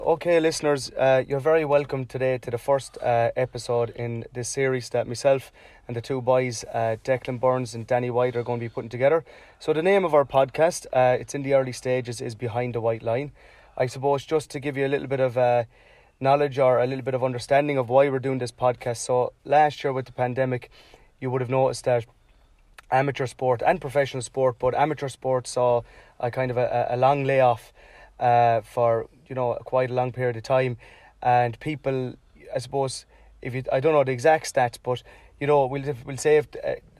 Okay, listeners, you're very welcome today to the first episode in this series that myself and the two boys, Declan Burns and Danny White, are going to be putting together. So the name of our podcast, it's in the early stages, is Behind the White Line. I suppose just to give you a little bit of knowledge or a little bit of understanding of why we're doing this podcast. So last year with the pandemic, you would have noticed that amateur sport and professional sport, but amateur sport saw a kind of a long layoff for quite a long period of time, and people, I suppose, I don't know the exact stats, but we'll say if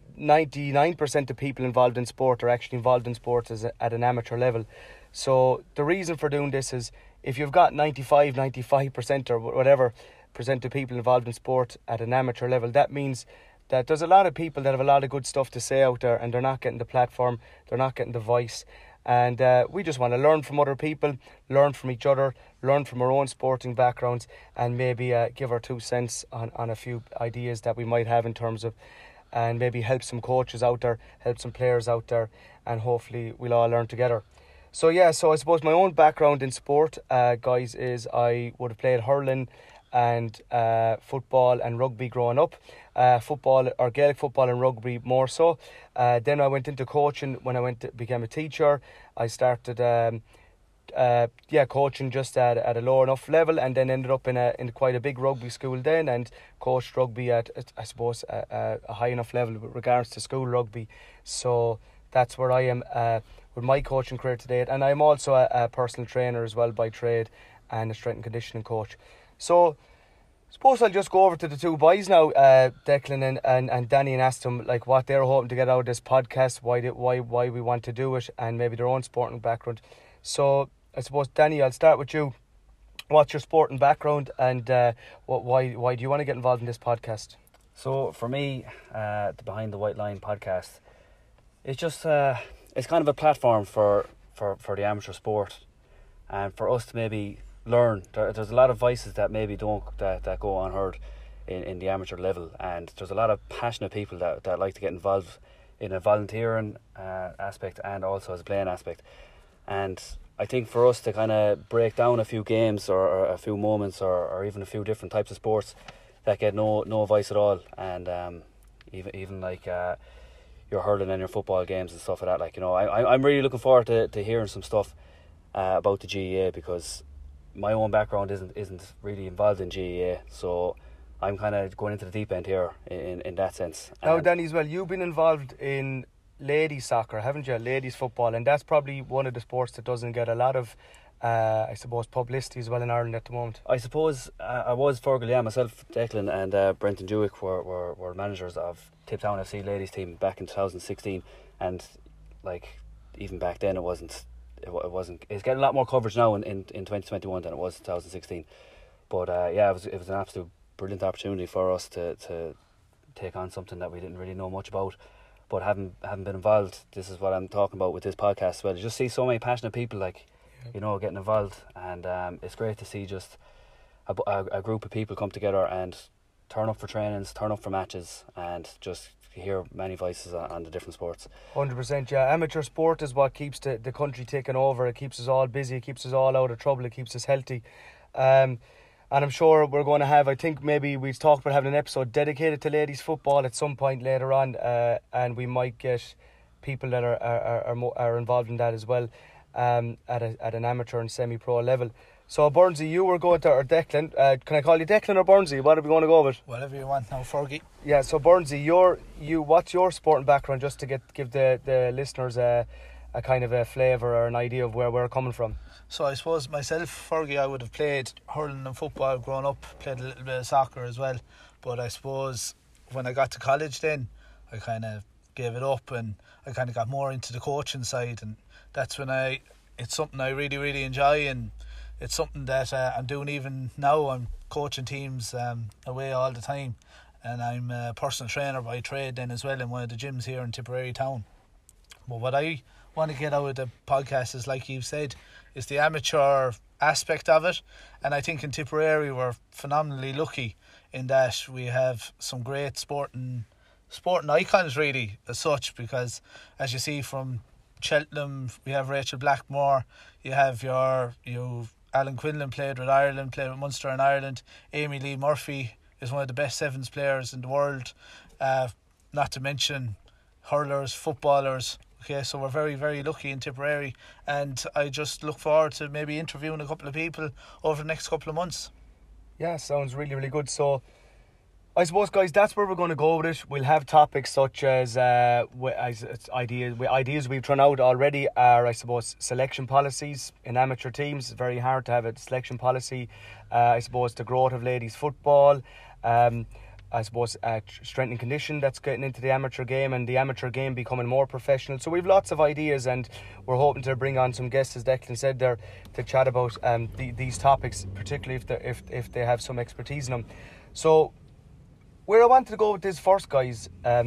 99% of people involved in sport are actually involved in sport at an amateur level. So the reason for doing this is if you've got 95% or whatever percent of people involved in sport at an amateur level, that means that there's a lot of people that have a lot of good stuff to say out there, and they're not getting the platform, they're not getting the voice. And we just want to learn from other people, learn from each other, learn from our own sporting backgrounds, and maybe give our 2 cents on a few ideas that we might have in terms of, and maybe help some coaches out there, help some players out there, and hopefully we'll all learn together. So I suppose my own background in sport, guys, is I would have played hurling and football and rugby growing up. Football or Gaelic football and rugby more so. Then I went into coaching when I became a teacher. I started coaching just at a low enough level, and then ended up in quite a big rugby school then, and coached rugby at I suppose a high enough level with regards to school rugby. So that's where I am with my coaching career to date, and I'm also a personal trainer as well by trade, and a strength and conditioning coach. So suppose I'll just go over to the two boys now, Declan and Danny, and ask them like what they're hoping to get out of this podcast, why we want to do it, and maybe their own sporting background. So I suppose, Danny, I'll start with you. What's your sporting background, and why do you want to get involved in this podcast? So for me, the Behind the White Line podcast, it's just it's kind of a platform for the amateur sport, and for us to maybe learn. There's a lot of voices that maybe don't that go unheard in the amateur level, and there's a lot of passionate people that like to get involved in a volunteering aspect and also as a playing aspect. And I think for us to kind of break down a few games or a few moments or even a few different types of sports that get no voice at all, and even like your hurling and your football games and stuff like that, I'm really looking forward to hearing some stuff about the GEA, because my own background isn't really involved in GEA, so I'm kind of going into the deep end here in that sense. Now, Danny, as well, you've been involved in ladies soccer, haven't you? Ladies football, and that's probably one of the sports that doesn't get a lot of, I suppose, publicity as well in Ireland at the moment. I suppose I was Fergal, myself, Declan, and Brenton Dewick were managers of Tiptown FC ladies team back in 2016, and even back then it wasn't. It's getting a lot more coverage now in 2021 than it was in 2016. But it was an absolute brilliant opportunity for us to take on something that we didn't really know much about. But having been involved, this is what I'm talking about with this podcast as well. You just see so many passionate people getting involved, and it's great to see just a group of people come together and turn up for trainings, turn up for matches, and just hear many voices on the different sports. 100%, yeah. Amateur sport is what keeps the country taking over. It keeps us all busy, it keeps us all out of trouble, it keeps us healthy. And I'm sure we're going to have, I think maybe we've talked about having an episode dedicated to ladies football at some point later on, and we might get people that are involved in that as well, at an amateur and semi-pro level. So Burnsy, you were going to, or Declan, can I call you Declan or Burnsy? What are we going to go with? Whatever you want now, Fergie. Yeah, so Burnsy, what's your sporting background, just to give the listeners a kind of a flavour or an idea of where we're coming from? So I suppose myself, Fergie, I would have played hurling and football growing up, played a little bit of soccer as well. But I suppose when I got to college then, I kind of gave it up, and I kind of got more into the coaching side, and that's when it's something I really, really enjoy, and it's something that I'm doing even now. I'm coaching teams away all the time, and I'm a personal trainer by trade then as well in one of the gyms here in Tipperary town. But what I want to get out of the podcast is, like you've said, is the amateur aspect of it. And I think in Tipperary we're phenomenally lucky in that we have some great sporting icons really as such, because as you see from Cheltenham, we have Rachel Blackmore, you have your Alan Quinlan played with Ireland, played with Munster in Ireland. Amy Lee Murphy is one of the best sevens players in the world. Not to mention hurlers, footballers. Okay, so we're very, very lucky in Tipperary, and I just look forward to maybe interviewing a couple of people over the next couple of months. Yeah, sounds really, really good. So I suppose, guys, that's where we're going to go with it. We'll have topics such as ideas we've thrown out already are, I suppose, selection policies in amateur teams. It's very hard to have a selection policy. I suppose the growth of ladies football. I suppose strength and condition that's getting into the amateur game, and the amateur game becoming more professional. So we've lots of ideas, and we're hoping to bring on some guests, as Declan said there, to chat about these topics, particularly if they have some expertise in them. So where I wanted to go with this first, guys,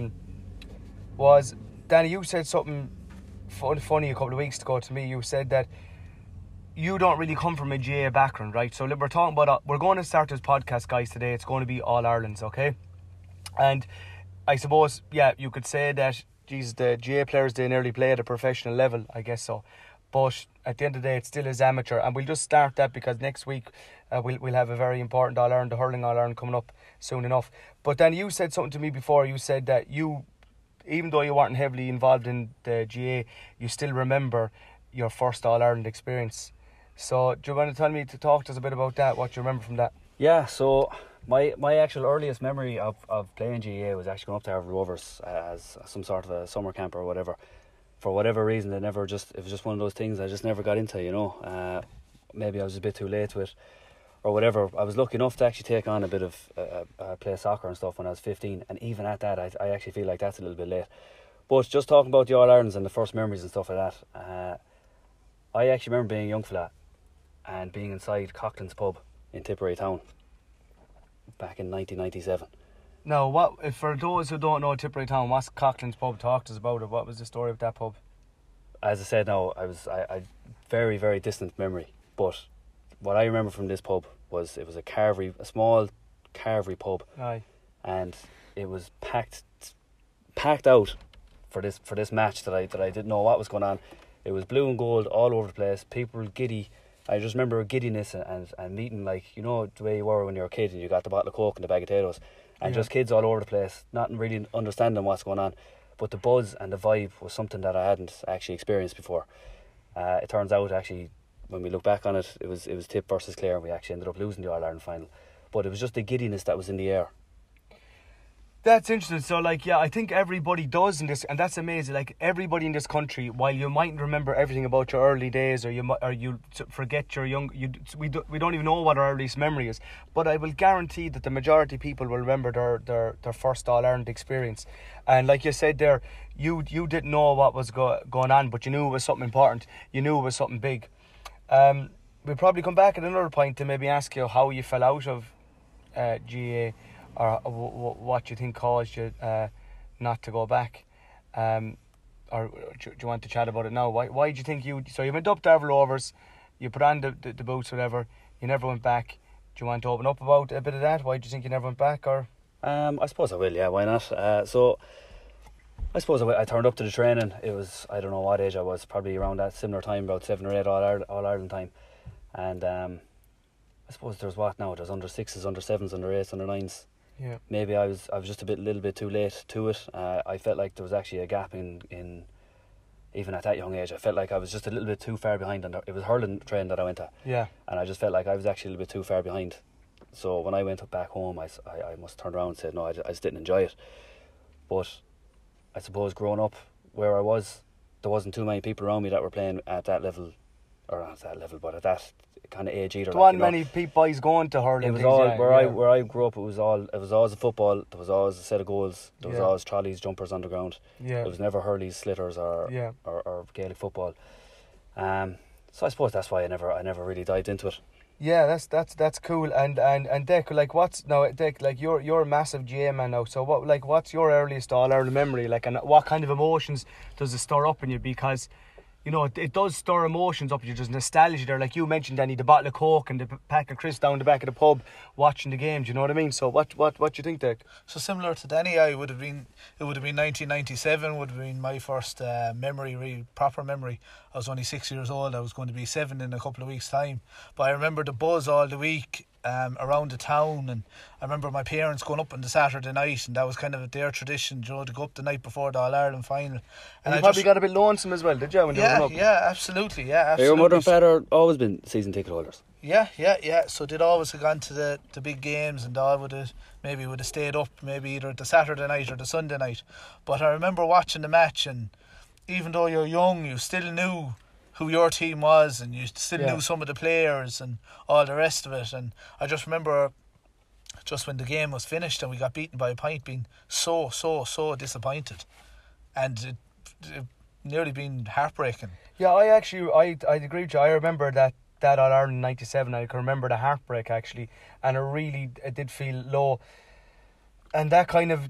was, Danny, you said something funny a couple of weeks ago to me. You said that you don't really come from a GA background, right? So we're talking about, we're going to start this podcast, guys, today. It's going to be All Ireland's, okay? And I suppose, yeah, you could say that, geez, the GA players, they nearly play at a professional level, I guess so. But at the end of the day, it still is amateur. And we'll just start that because next week we'll have a very important All Ireland, the Hurling All Ireland, coming up soon enough. But then you said something to me before. You said that you, even though you weren't heavily involved in the GA, you still remember your first All Ireland experience. So do you want to talk to us a bit about that, what you remember from that? Yeah, so my actual earliest memory of playing GAA was actually going up to Harvard Rovers as some sort of a summer camp or whatever. For whatever reason, it was just one of those things I just never got into, you know. Maybe I was a bit too late to it or whatever. I was lucky enough to actually take on a bit of play soccer and stuff when I was 15, and even at that I actually feel like that's a little bit late. But just talking about the All Irelands and the first memories and stuff like that, I actually remember being a young fella and being inside Coughlin's pub in Tipperary town back in 1997. Now, what, for those who don't know Tipperary town, what's Coughlin's pub? Talk to us about it. What was the story of that pub? As I said, now I very, very distant memory, but what I remember from this pub was it was a small carvery pub. Aye. And it was packed out for this match that I didn't know what was going on. It was blue and gold all over the place. People were giddy. I just remember giddiness and meeting, like, you know, the way you were when you were a kid and you got the bottle of Coke and the bag of potatoes, and just kids all over the place, not really understanding what's going on. But the buzz and the vibe was something that I hadn't actually experienced before. It turns out, actually, when we look back on it, it was Tip versus Clare, and we actually ended up losing the All Ireland final. But it was just the giddiness that was in the air. That's interesting. So, like, yeah, I think everybody does in this, and that's amazing. Like, everybody in this country, while you mightn't remember everything about your early days, or you forget your young, we don't even know what our earliest memory is. But I will guarantee that the majority of people will remember their first All Ireland experience. And like you said there, you didn't know what was going on, but you knew it was something important. You knew it was something big. We'll probably come back at another point to maybe ask you how you fell out of GA. Or what you think caused you not to go back, or do you want to chat about it now? Why do you think you went up to Harvard Rovers, you put on the boots, whatever, you never went back? Do you want to open up about a bit of that? Why do you think you never went back? Or I suppose I will. Yeah, why not? So I suppose I turned up to the training. It was, I don't know what age I was, probably around that similar time, about 7 or 8 All Ireland time, and I suppose there's there's under 6s, under 7s, under 8s, under 9s. Yeah. Maybe I was just a little bit too late to it. I felt like there was actually a gap in even at that young age. I felt like I was just a little bit too far behind. And it was hurling train that I went to. Yeah. And I just felt like I was actually a little bit too far behind. So when I went back home, I must turn around and said no, I just didn't enjoy it. But I suppose growing up where I was, there wasn't too many people around me that were playing at that level, or not at that level, but at that kind of age either. There weren't many boys going to hurling. It was all where I grew up. It was always a football. There was always a set of goals. There was always trolleys, jumpers on the ground. Yeah. It was never hurleys, slitters, or Gaelic football. So I suppose that's why I never really dived into it. Yeah, that's cool. And Dec, like, Dec, like, you're a massive GA man now. So what's your earliest All Ireland memory? Like, and what kind of emotions does it stir up in you? Because you know, it does stir emotions up. You're just nostalgia there, like you mentioned, Danny, the bottle of Coke and the pack of crisps down the back of the pub watching the game. Do you know what I mean? So what do you think, Dick? So similar to Danny, it would have been 1997 would have been my first proper memory. I was only 6 years old. I was going to be 7 in a couple of weeks' time. But I remember the buzz all the week around the town, and I remember my parents going up on the Saturday night, and that was kind of their tradition, you know, to go up the night before the All-Ireland final. And you probably got a bit lonesome as well, did you, when you were up? Yeah, absolutely. Your mother and father always been season ticket holders? Yeah. So they'd always have gone to the big games, and all would have stayed up maybe either the Saturday night or the Sunday night. But I remember watching the match, and even though you're young, you still knew who your team was, and you still knew some of the players and all the rest of it. And I just remember, just when the game was finished and we got beaten by a point, being so disappointed, and it nearly been heartbreaking. Yeah, I agree with you. I remember that All Ireland '97. I can remember the heartbreak actually, and it did feel low, and that kind of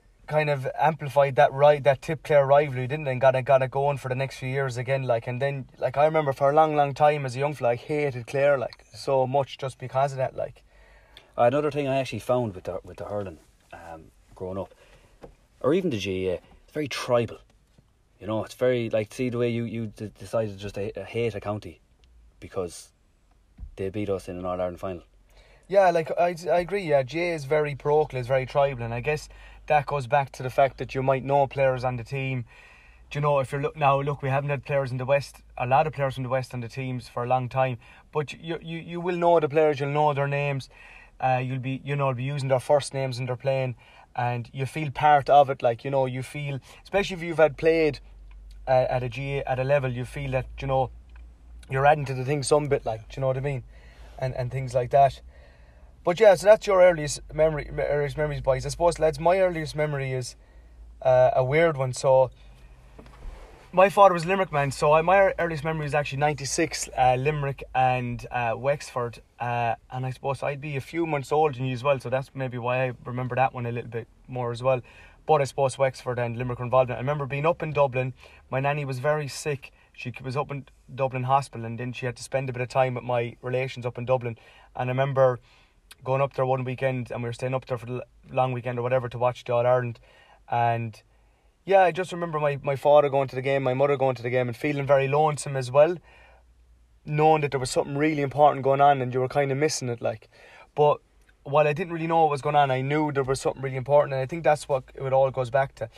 amplified that Tip Clare rivalry, didn't it? And got it going for the next few years again. And then I remember for a long time as a young fella, I hated Clare so much just because of that. Another thing I actually found with the hurling, growing up, or even the GAA, it's very tribal. You know, it's very see the way you decided just to hate a county because they beat us in an All Ireland final. Yeah, I agree. Yeah, GAA is very parochial, is very tribal, and I guess that goes back to the fact that you might know players on the team. Do you know, if you're look, we haven't had players in the West, a lot of players from the West on the teams for a long time, but you will know the players, you'll know their names, you'll be using their first names when they're playing, and you feel part of it. You feel, especially if you've had played at a GAA at a level, you feel that you're adding to the thing some bit, do you know what I mean, and things like that. But yeah, so that's your earliest memories, boys. I suppose, lads, my earliest memory is a weird one. So my father was a Limerick man, so my earliest memory is actually '96, Limerick and Wexford, and I suppose I'd be a few months older than you as well, so that's maybe why I remember that one a little bit more as well. But I suppose Wexford and Limerick were involved in it. I remember being up in Dublin. My nanny was very sick. She was up in Dublin hospital, and then she had to spend a bit of time with my relations up in Dublin. And I remember going up there one weekend, and we were staying up there for the long weekend or whatever to watch the All Ireland. And yeah, I just remember my father going to the game, my mother going to the game, and feeling very lonesome as well, knowing that there was something really important going on and you were kind of missing it. But while I didn't really know what was going on, I knew there was something really important, and I think that's what it all goes back to.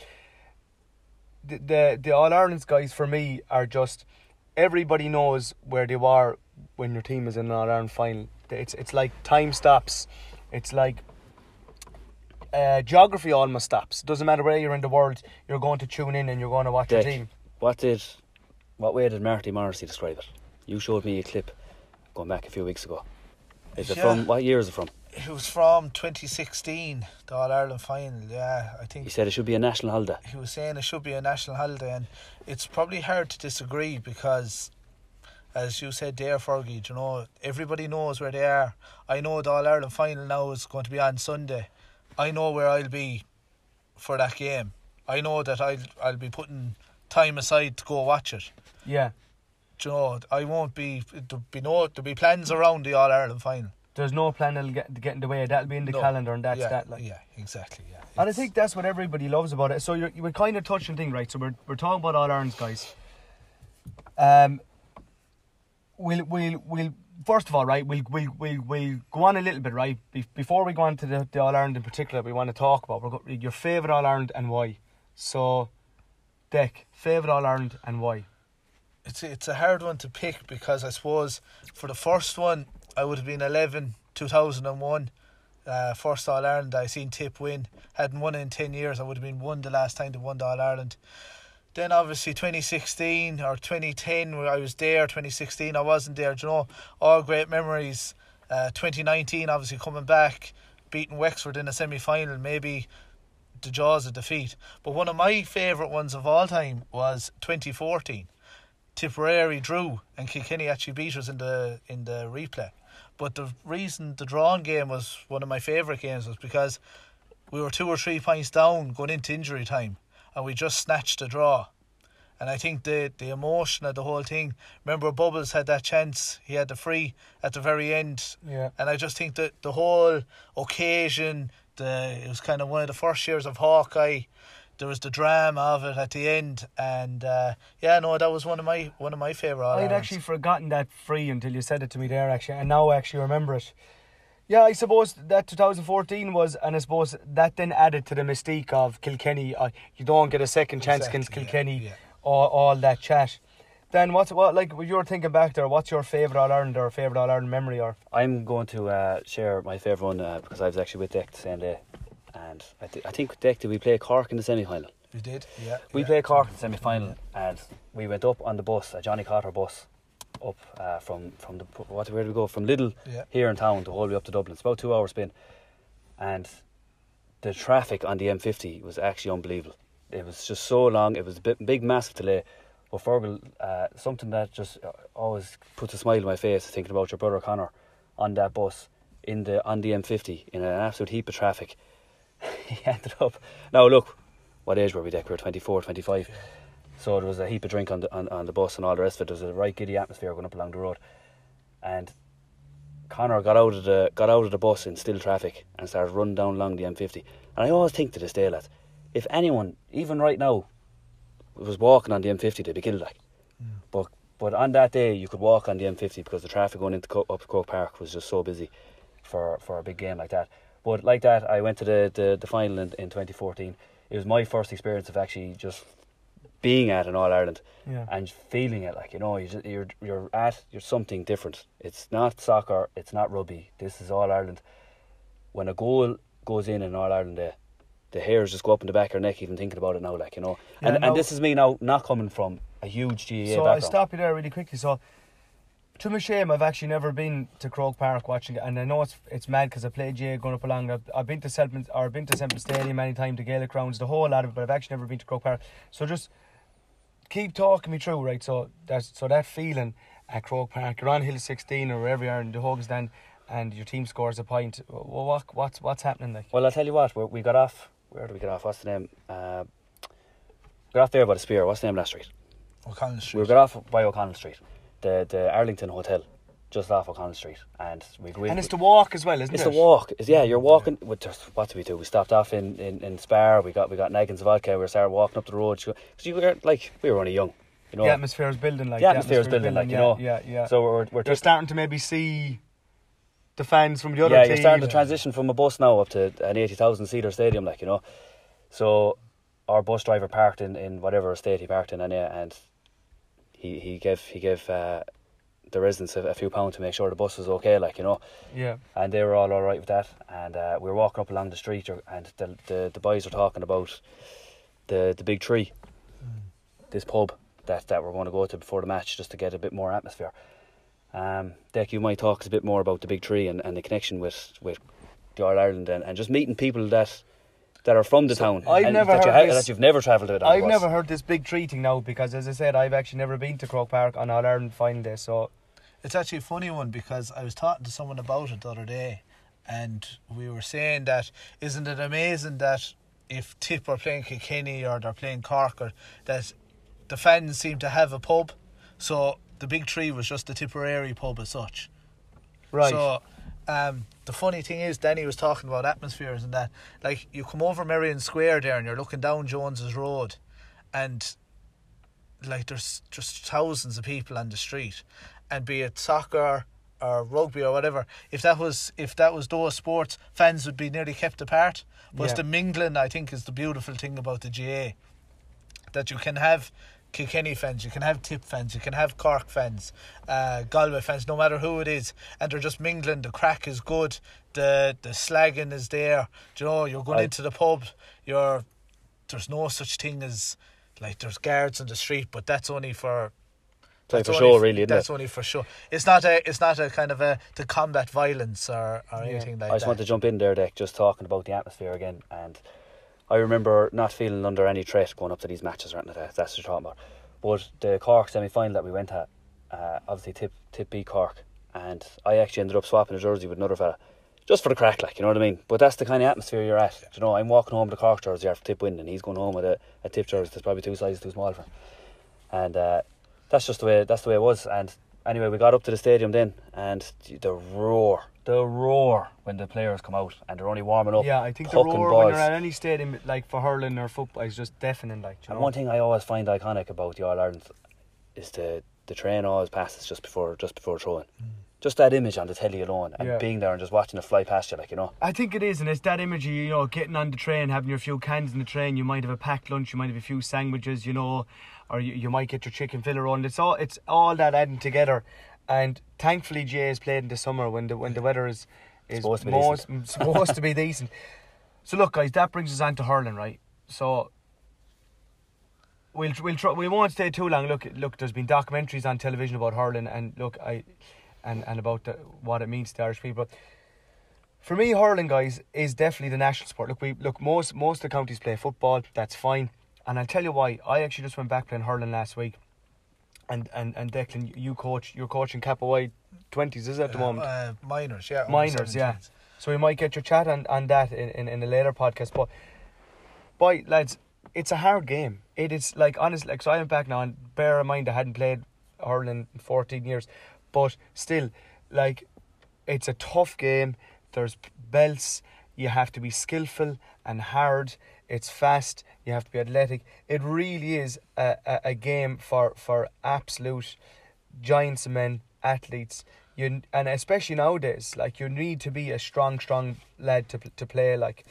The All Ireland guys for me are just, everybody knows where they are when your team is in an All Ireland final. It's like time stops. It's like geography almost stops. It doesn't matter where you're in the world, you're going to tune in and you're going to watch your team. What way did Marty Morrissey describe it? You showed me a clip going back a few weeks ago. Is it from, what year is it from? It was from 2016, the All Ireland final. Yeah, I think he said it should be a national holiday. He was saying it should be a national holiday, and it's probably hard to disagree because, as you said there, Fergie, everybody knows where they are. I know the All Ireland final now is going to be on Sunday. I know where I'll be for that game. I know that I'll be putting time aside to go watch it. Yeah. I won't be. There'll be plans around the All Ireland final. There's no plan that'll get in the way. That'll be in the calendar, and that's that. Yeah, exactly. Yeah. And I think that's what everybody loves about it. So we're kind of touching thing, right? So we're talking about All Ireland, guys. We'll first of all, right? We'll go on a little bit, right? Before we go on to the All Ireland in particular, we want to talk about your favourite All Ireland and why. So, Dick, favourite All Ireland and why? It's a hard one to pick because I suppose for the first one I would have been 11, 2001. First All Ireland I seen Tip win. Hadn't won in 10 years. I would have been one the last time they won the All Ireland. Then obviously 2016 or 2010 where I was there. 2016 I wasn't there. All great memories. 2019 obviously coming back, beating Wexford in a semi-final. Maybe the jaws of defeat. But one of my favourite ones of all time was 2014. Tipperary drew and Kilkenny actually beat us in the replay. But the reason the drawn game was one of my favourite games was because we were 2 or 3 points down going into injury time and we just snatched a draw. And I think the emotion of the whole thing. Remember, Bubbles had that chance. He had the free at the very end. Yeah. And I just think that the whole occasion, it was kind of one of the first years of Hawkeye. There was the drama of it at the end, and that was one of my favourite. I'd actually forgotten that free until you said it to me there, actually, and now I actually remember it. Yeah, I suppose that 2014 was, and I suppose that then added to the mystique of Kilkenny. You don't get a second chance against Kilkenny, all that chat. Then when you were thinking back there, what's your favourite All-Ireland or favourite All-Ireland memory? Or I'm going to share my favourite one because I was actually with Dick the same day. And I think with Dick, did we play Cork in the semi-final? We did, yeah. We played Cork in the semi-final, and we went up on the bus, a Johnny Cotter bus, up from where did we go? From Lidl here in town the whole way up to Dublin. It's about 2 hours spin, and the traffic on the M50 was actually unbelievable. It was just so long. It was a big, massive delay. But Fergal, something that just always puts a smile on my face thinking about your brother Conor on that bus on the M50 in an absolute heap of traffic. He ended up. Now look, what age were we, Dick? We were 24, 25. Yeah. So there was a heap of drink on the bus and all the rest of it. There was a right giddy atmosphere going up along the road, and Conor got out of the bus in still traffic and started running down along the M50. And I always think to this day, lads, if anyone, even right now, was walking on the M50, they'd be killed like. But on that day, you could walk on the M50 because the traffic going into up to Croke Park was just so busy for a big game like that. But like that, I went to the final in 2014. It was my first experience of actually just being at an All-Ireland and feeling it, like, you know, you're something different. It's not soccer, it's not rugby. This is All-Ireland. When a goal goes in an All-Ireland day, the hairs just go up in the back of your neck even thinking about it now, like, you know. Yeah, and this is me now not coming from a huge GAA background. I'll stop you there really quickly. So, to my shame, I've actually never been to Croke Park watching it, and I know it's mad because I played GAA going up along. I've been to Semple Stadium many times, the Gaelic grounds, the whole lot of it, but I've actually never been to Croke Park. So just keep talking me through, right? So that feeling at Croke Park, you're on Hill 16 or wherever you are in the Hogan stand, and your team scores a point. Well, what's happening like? Well, I'll tell you what. We got off. Where did we get off? What's the name? We got off there by the Spear. What's the name of that street? O'Connell Street. We got off by O'Connell Street. The Arlington Hotel, just off O'Connell Street, and we go in. And it's the walk as well, isn't it? It's the walk. You're walking. What do we do? We stopped off in Spar. We got Naggins vodka. We started walking up the road. Because we were only young, you know. The atmosphere is building, like. The atmosphere is building, like, you know. Yeah. So you're starting to maybe see the fans from the other team. You're starting to transition from a bus now up to an 80,000 seater stadium, like, you know. So our bus driver parked in whatever estate he parked in, and he gave the residents a few pounds to make sure the bus was okay, like, you know. Yeah. And they were all right with that. And we were walking up along the street, and the boys were talking about the Big Tree, this pub that we're going to go to before the match, just to get a bit more atmosphere. Dec, you might talk a bit more about the Big Tree and the connection with the All-Ireland and just meeting people that are from the town. That you've never travelled with. I've never heard this Big Tree thing now, because, as I said, I've actually never been to Croke Park on All-Ireland final day. So it's actually a funny one, because I was talking to someone about it the other day, and we were saying that isn't it amazing that if Tip are playing Kilkenny or they're playing Cork, or that the fans seem to have a pub. So the Big Tree was just the Tipperary pub as such. Right. So the funny thing is, Danny was talking about atmospheres and that. Like, you come over Merrion Square there and you're looking down Jones's Road, and like there's just thousands of people on the street, and be it soccer or rugby or whatever, if that was those sports, fans would be nearly kept apart. But the mingling, I think, is the beautiful thing about the GAA, that you can have Kilkenny fans, you can have Tip fans, you can have Cork fans, Galway fans, no matter who it is, and they're just mingling. The crack is good, the slagging is there. Do you know, you're going into the pub, there's no such thing as, like, there's guards on the street, but that's only for show, really, isn't it? That's only for show. It's not a kind of to combat violence or anything like that. I just want to jump in there, Dec, just talking about the atmosphere again, and I remember not feeling under any threat going up to these matches or anything like that. That's what you're talking about. But the Cork semi-final that we went at, obviously Tip beat Cork, and I actually ended up swapping a jersey with another fella, just for the crack, like, you know what I mean? But that's the kind of atmosphere you're at. You know, I'm walking home with a Cork jersey after Tip winning, and he's going home with a Tip jersey that's probably 2 sizes too small for him. and that's just the way it was. And anyway, we got up to the stadium then, and the roar when the players come out and they're only warming up. Yeah, I think the pucking roar balls. when you're at any stadium, like for hurling or football, is just deafening. Like, you And know? one thing I always find iconic about the All Ireland is the train always passes just before throwing. Just that image on the telly alone, and being there and just watching it fly past you, like, you know. I think it is, and it's that image of, you know, getting on the train, having your few cans in the train. You might have a packed lunch, you might have a few sandwiches, you know, or you might get your chicken fillet on. It's all that adding together. And thankfully, GA is played in the summer when the weather is Supposed supposed to be decent. So look, guys, that brings us on to hurling, right? So we'll try. We won't stay too long. Look, there's been documentaries on television about hurling, and look, and about what it means to Irish people. For me, hurling, guys, is definitely the national sport. Look, most of the counties play football. That's fine, and I'll tell you why. I actually just went back playing hurling last week, and Declan, you're coaching Capaway 20s, is it at the moment? Minors, yeah. Minors, yeah. So we might get your chat on that in a later podcast. But boy, lads, it's a hard game. It is, like, honestly, like, so I went back now, and bear in mind I hadn't played hurling in 14 years. But still, like, it's a tough game. There's belts. You have to be skillful and hard. It's fast. You have to be athletic. It really is a game for absolute giants of men, athletes. And especially nowadays, like, you need to be a strong lad to play. Like,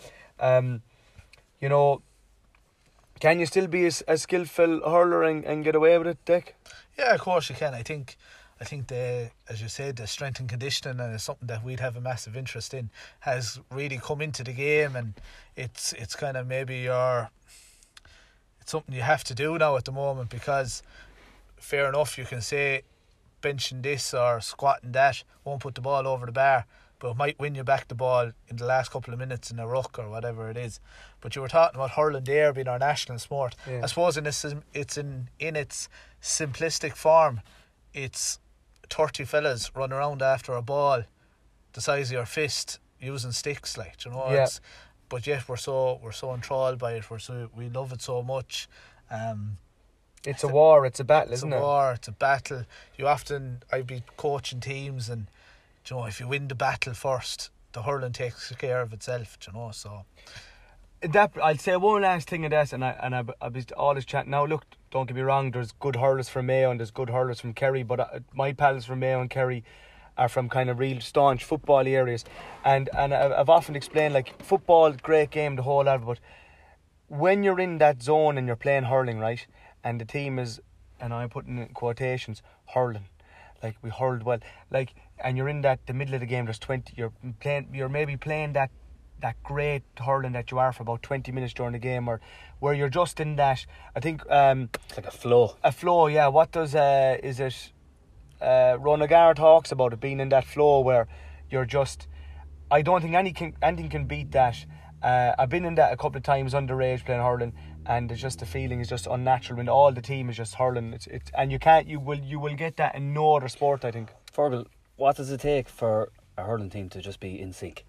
you know, can you still be a skillful hurler and get away with it, Dick? Yeah, of course you can. I think as you said, the strength and conditioning, and it's something that we'd have a massive interest in, has really come into the game, and it's kind of maybe it's something you have to do now at the moment, because fair enough, you can say benching this or squatting that won't put the ball over the bar, but it might win you back the ball in the last couple of minutes in a ruck or whatever it is. But you were talking about hurling there being our national sport. Yeah. I suppose it's in its simplistic form, it's 30 fellas running around after a ball the size of your fist using sticks, like, you know. Yeah. But yet we're so enthralled by it. We love it so much. It's a war. It's a battle, isn't it? It's a war. It's a battle. I'd be coaching teams, and, you know, if you win the battle first, the hurling takes care of itself, you know. So I'll say one last thing of that, and I'll be always chatting. Now, look, don't get me wrong, there's good hurlers from Mayo and there's good hurlers from Kerry, but my pals from Mayo and Kerry are from kind of real staunch football areas, and I've often explained, like, football, great game, the whole lot, but when you're in that zone and you're playing hurling, right, and the team is, and I'm putting in quotations, hurling, like, we hurled well, like, and you're in the middle of the game, there's 20, you're maybe playing that great hurling that you are for about 20 minutes during the game, or where you're just in that, I think, it's like a flow. A flow, yeah. What does is it? Ron O'Gara talks about it being in that flow where you're just. I don't think anything can beat that. I've been in that a couple of times underage playing hurling, and it's just, the feeling is just unnatural when all the team is just hurling. It's and you will get that in no other sport, I think. Fergal, what does it take for a hurling team to just be in sync?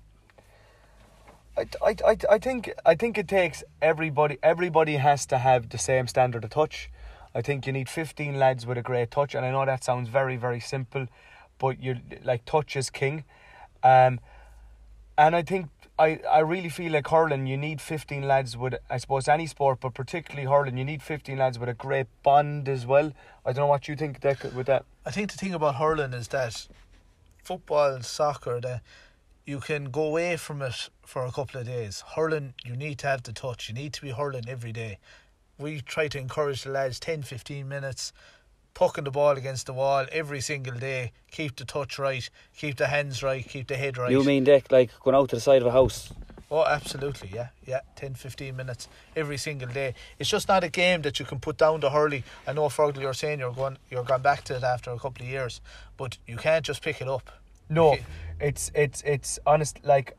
I think it takes everybody. Everybody has to have the same standard of touch. I think you need 15 lads with a great touch, and I know that sounds very, very simple, but touch is king. And I think I really feel like hurling, you need 15 lads with, I suppose, any sport, but particularly hurling, you need 15 lads with a great bond as well. I don't know what you think, Declan, with that. I think the thing about hurling is that football, soccer, you can go away from it for a couple of days. Hurling, you need to have the touch. You need to be hurling every day. We try to encourage the lads 10-15 minutes, pucking the ball against the wall every single day. Keep the touch right, keep the hands right, keep the head right. You mean, Dick, like going out to the side of a house? Oh, absolutely, yeah. 10-15 minutes every single day. It's just not a game that you can put down to hurley. I know, Fergal, you're saying you're gone back to it after a couple of years, but you can't just pick it up. No, it's honest. Like,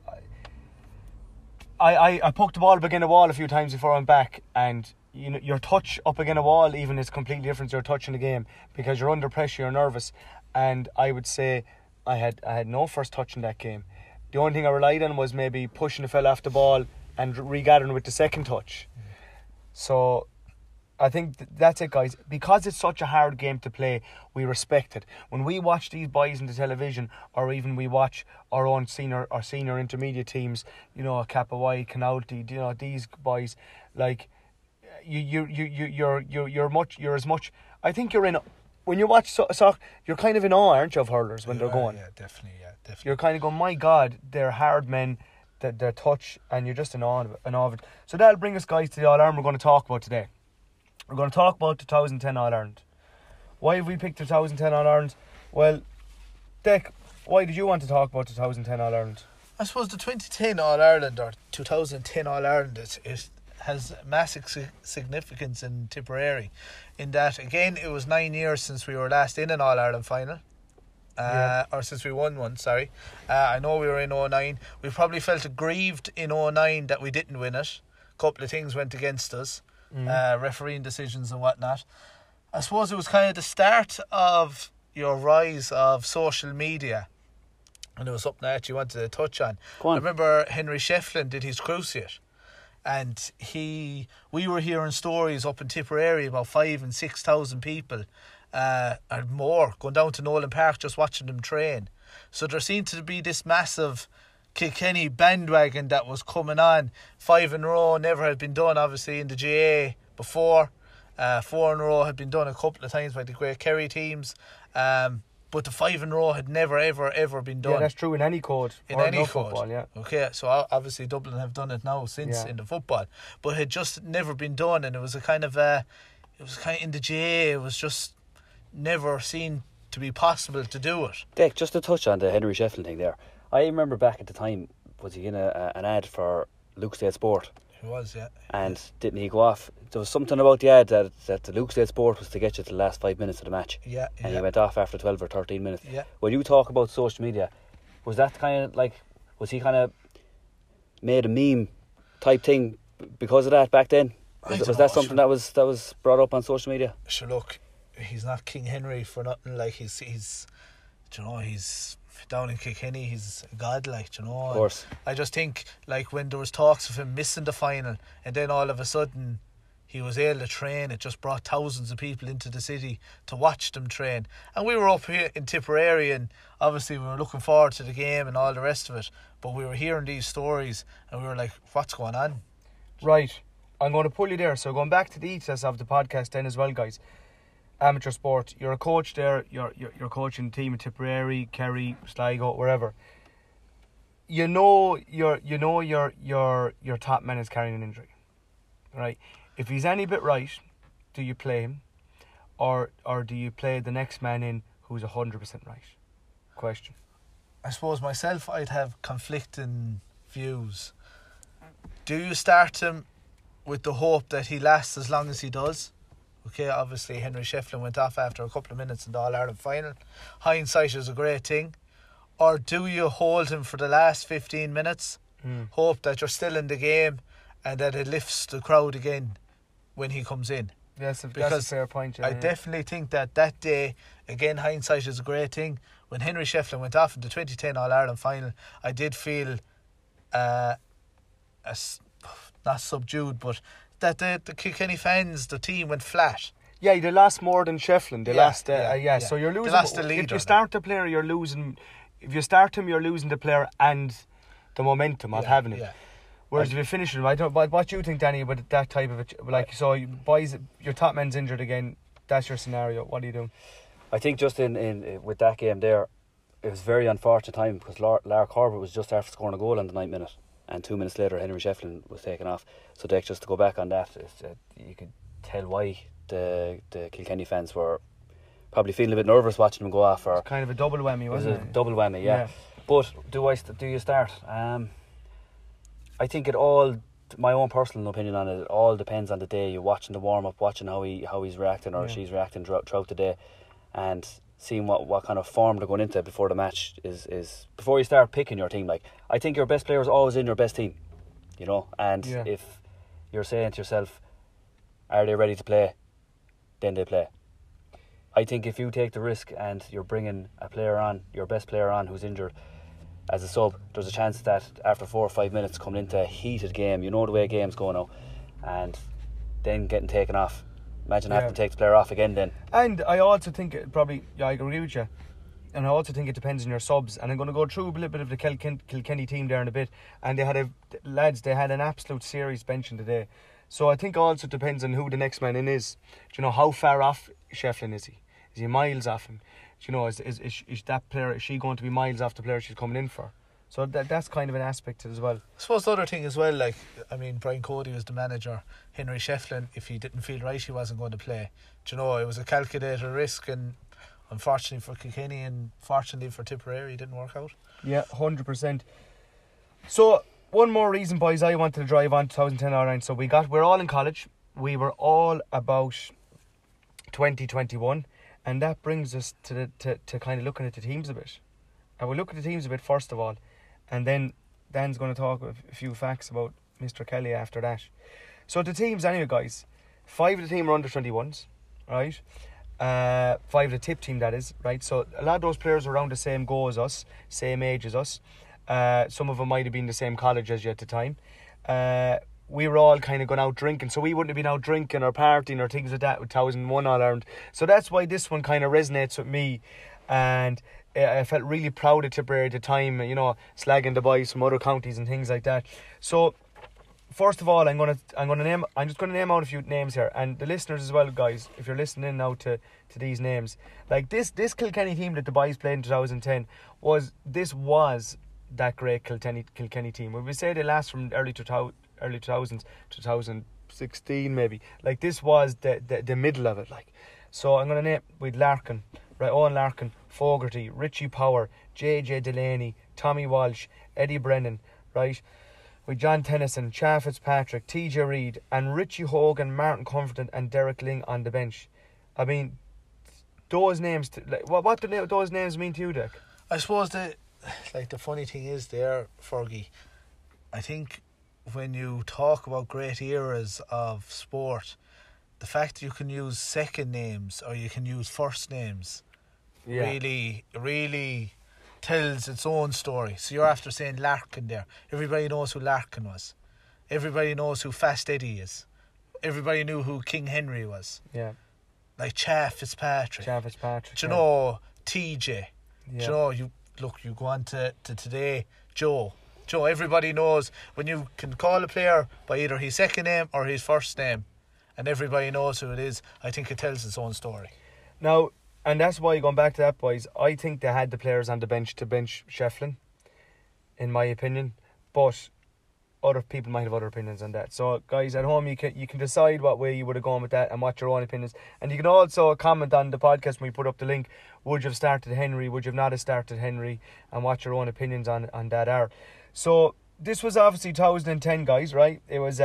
I poked the ball up against a wall a few times before I'm back, and, you know, your touch up against a wall even is completely different to your touch in the game, because you're under pressure, you're nervous, and I would say I had no first touch in that game. The only thing I relied on was maybe pushing the fella off the ball and regathering with the second touch. So I think that's it, guys. Because it's such a hard game to play, we respect it. When we watch these boys on the television, or even we watch our own senior intermediate teams, you know, Capawai, Canalty, you know, these boys, like you're as much. I think you're in. When you watch soccer, you're kind of in awe, aren't you, of hurlers when they're going? Yeah, definitely. You're kind of going, my God, they're hard men. Their touch, and you're just in awe of it. So that'll bring us, guys, to the All Ireland we're going to talk about today. We're going to talk about the 2010 All Ireland. Why have we picked the 2010 All Ireland? Well, Dec, why did you want to talk about the 2010 All Ireland? I suppose the 2010 All Ireland or 2010 All Ireland it has massive significance in Tipperary, in that again it was 9 years since we were last in an All Ireland final. Or since we won one, sorry. I know we were in 2009. We probably felt aggrieved in 2009 that we didn't win it. A couple of things went against us, refereeing decisions and whatnot. I suppose it was kind of the start of your rise of social media, and it was something that you wanted to touch on. I remember Henry Shefflin did his cruciate, and we were hearing stories up in Tipperary about 5,000 and 6,000 people. And more, going down to Nolan Park just watching them train. So there seemed to be this massive Kilkenny bandwagon that was coming on. 5 in a row never had been done, obviously, in the GA before. 4 in a row had been done a couple of times by the Great Kerry teams. But the 5 in a row had never, ever been done. Yeah, that's true in any code. In any code. Football, yeah. Okay, so obviously Dublin have done it now since in the football. But it had just never been done, and it was a kind of, it was kind of in the GA, it was just never seen to be possible to do it. Dick, just to touch on the Henry Shefflin thing there, I remember back at the time, was he in an ad for Luke State Sport? He was, yeah. And didn't he go off? There was something about the ad that the Luke State Sport was to get you to the last 5 minutes of the match. Yeah. And he went off after 12 or 13 minutes. Yeah. When you talk about social media, was that kind of like, was he kind of made a meme type thing because of that back then? Was that something that was brought up on social media? Sure, look, he's not King Henry for nothing. Like he's down in Kilkenny. He's a god, like, you know. Of course. I just think, like, when there was talks of him missing the final, and then all of a sudden he was able to train, it just brought thousands of people into the city to watch them train. And we were up here in Tipperary, and obviously we were looking forward to the game and all the rest of it. But we were hearing these stories, and we were like, "What's going on?" Right. I'm going to pull you there. So going back to the ethos of the podcast then as well, guys. Amateur sport. You're a coach there. You're coaching the team in Tipperary, Kerry, Sligo, wherever. You know your top man is carrying an injury, right? If he's any bit right, do you play him, or do you play the next man in who's 100% right? Question. I suppose myself, I'd have conflicting views. Do you start him with the hope that he lasts as long as he does? Okay, obviously Henry Shefflin went off after a couple of minutes in the All-Ireland final. Hindsight is a great thing. Or do you hold him for the last 15 minutes, hope that you're still in the game and that it lifts the crowd again when he comes in? That's a fair point. Yeah, I definitely think that day, again, hindsight is a great thing. When Henry Shefflin went off in the 2010 All-Ireland final, I did feel not subdued, but that the Kilkenny fans, the team went flat. Yeah, they lost more than Shefflin. So you're losing. They lost the leader. If you start the player, you're losing. If you start him, you're losing the player and the momentum of having it. Yeah. Whereas if you finish him, I don't. But what do you think, Danny, about that type of so boys, your top man's injured again. That's your scenario. What do you do? I think just in with that game there, it was very unfortunate time because Lar Corbett was just after scoring a goal in the 9th minute. And 2 minutes later, Henry Shefflin was taken off. So, Dick, just to go back on that, you could tell why the Kilkenny fans were probably feeling a bit nervous watching him go off. Or it's kind of a double whammy, wasn't it? A double whammy, yeah. But do you start? I think my own personal opinion on it all depends on the day. You're watching the warm up, watching how he's reacting or she's reacting throughout the day, and seeing what kind of form they're going into before the match is before you start picking your team. Like, I think your best player is always in your best team, you know. And if you're saying to yourself, are they ready to play? Then they play. I think if you take the risk and you're bringing a player on, your best player on who's injured as a sub, there's a chance that after 4 or 5 minutes coming into a heated game, you know the way a game's going now, and then getting taken off, Imagine having to take the player off again then. And I also think I agree with you. And I also think it depends on your subs. And I'm going to go through a little bit of the Kilkenny team there in a bit. And they had an absolute serious benching today. So I think also it depends on who the next man in is. Do you know, how far off Shefflin is he? Is he miles off him? Do you know, is that player, is she going to be miles off the player she's coming in for? So that's kind of an aspect to it as well. I suppose the other thing as well, like, I mean, Brian Cody was the manager. Henry Shefflin, if he didn't feel right, he wasn't going to play. Do you know, it was a calculated risk, and unfortunately for Kilkenny and fortunately for Tipperary, it didn't work out. Yeah, 100%. So one more reason, boys, I wanted to drive on 2010 All-Ireland. So we're all in college. We were all about 2021, and that brings us to kind of looking at the teams a bit. And we'll look at the teams a bit first of all, and then Dan's going to talk a few facts about Mr. Kelly after that. So the teams anyway, guys. 5 of the team are under 21s, right? 5 of the tip team, that is, right? So a lot of those players are around the same goal as us, same age as us. Some of them might have been the same college as you at the time. We were all kind of going out drinking, so we wouldn't have been out drinking or partying or things like that with 2001 All-Ireland. So that's why this one kind of resonates with me, and I felt really proud of Tipperary at the time, you know, slagging the boys from other counties and things like that. So first of all, I'm just going to name out a few names here, and the listeners as well, guys, if you're listening now to these names, like this Kilkenny team that the boys played in 2010 was that great Kilkenny team. When we say they last from early 2000s, 2016 maybe, like this was the middle of it, like. So I'm going to name with Larkin, right? Owen Larkin, Fogarty, Richie Power, JJ Delaney, Tommy Walsh, Eddie Brennan, right? With John Tennyson, Cha Fitzpatrick, TJ Reid, and Richie Hogan, Martin Comforton, and Derek Ling on the bench. I mean, those names, what do those names mean to you, Dick? I suppose the funny thing is there, Fergie, I think when you talk about great eras of sport, the fact you can use second names or you can use first names really tells its own story. So you're after saying Larkin there. Everybody knows who Larkin was. Everybody knows who Fast Eddie is. Everybody knew who King Henry was. Yeah. Like Cha Fitzpatrick. Do you know TJ? Yeah. Do you know, you go on to today, Joe, everybody knows when you can call a player by either his second name or his first name, and everybody knows who it is. I think it tells its own story. Now, and that's why, going back to that, boys, I think they had the players on the bench to bench Shefflin, in my opinion, but other people might have other opinions on that. So guys at home, you can decide what way you would have gone with that and what your own opinions, and you can also comment on the podcast when we put up the link. Would you have started Henry, would you have not have started Henry, and what your own opinions on that are. So this was obviously 2010, guys, right? It was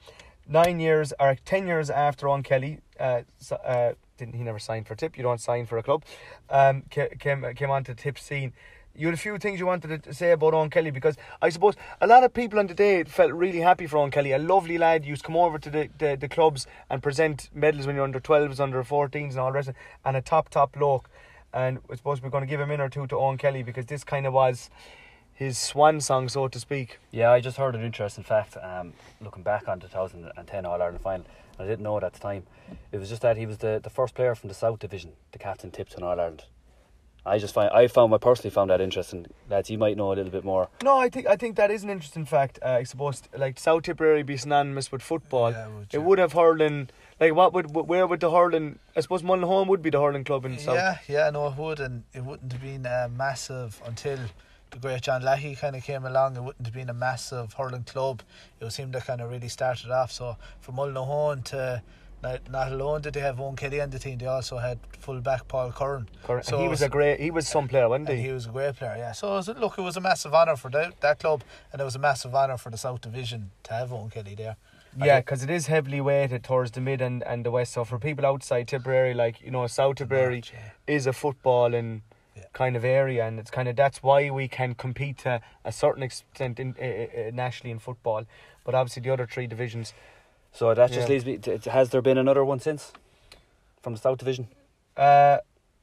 10 years after Owen Kelly he never signed for Tip. You don't sign for a club. Came onto Tip scene. You had a few things you wanted to say about Owen Kelly, because I suppose a lot of people on the day felt really happy for Owen Kelly. A lovely lad. He used to come over to the clubs and present medals when you're under 12s, under 14s and all the rest, and a top bloke. And I suppose we're going to give a minute or two to Owen Kelly, because this kind of was his swan song, so to speak. Yeah, I just heard an interesting fact, looking back on the 2010 All-Ireland final. I didn't know it at the time. It was just that he was the first player from the South Division, the captain tipped in All-Ireland. I personally found that interesting. Lads, you might know a little bit more. No, I think that is an interesting fact. I suppose, like, South Tipperary be synonymous with football. Yeah, it would have hurling. Like, where would the hurling? I suppose Mullinholm would be the hurling club in the South. Yeah, no, it would, and it wouldn't have been massive until the great John Leahy kind of came along. It wouldn't have been a massive hurling club. It was him that kind of really started off. So from Mullinholm to, not alone did they have Owen Kelly on the team, they also had full-back Paul Curran. Correct. So he was some player, wasn't he? He was a great player, yeah. So it was a massive honour for that club, and it was a massive honour for the South Division to have Owen Kelly there. Yeah, because it is heavily weighted towards the mid and the west. So for people outside Tipperary, like, you know, South Tipperary is a football and kind of area, and it's kind of, that's why we can compete to a certain extent nationally in football. But obviously the other 3 divisions. So that just leaves me to, has there been another one since from the South Division? No,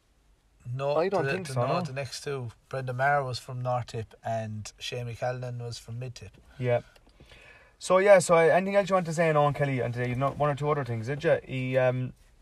I don't think so. No, the next 2, Brendan Maher was from North Tip and Shamie Callanan was from Mid Tip. Yeah. So anything else you want to say on Owen Kelly? And today, 1 or 2 other things, did you?